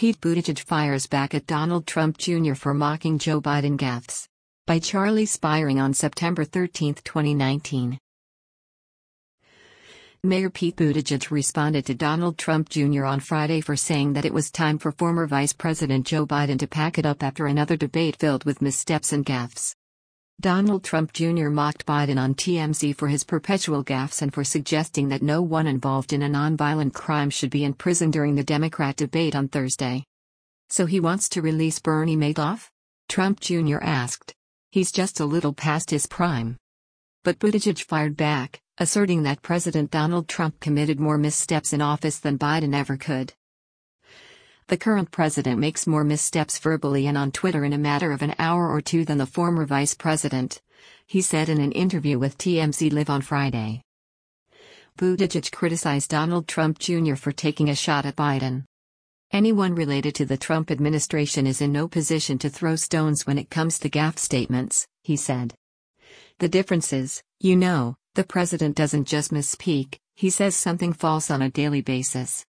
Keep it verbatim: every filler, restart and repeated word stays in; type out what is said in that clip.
Pete Buttigieg fires back at Donald Trump Junior for mocking Joe Biden gaffes. By Charlie Spiring on September thirteenth, twenty nineteen. Mayor Pete Buttigieg responded to Donald Trump Junior on Friday for saying that it was time for former Vice President Joe Biden to pack it up after another debate filled with missteps and gaffes. Donald Trump Junior mocked Biden on T M Z for his perpetual gaffes and for suggesting that no one involved in a nonviolent crime should be in prison during the Democrat debate on Thursday. So he wants to release Bernie Madoff? Trump Junior asked. He's just a little past his prime. But Buttigieg fired back, asserting that President Donald Trump committed more missteps in office than Biden ever could. The current president makes more missteps verbally and on Twitter in a matter of an hour or two than the former vice president, he said in an interview with T M Z Live on Friday. Buttigieg criticized Donald Trump Junior for taking a shot at Biden. Anyone related to the Trump administration is in no position to throw stones when it comes to gaffe statements, he said. The difference is, you know, the president doesn't just misspeak, he says something false on a daily basis.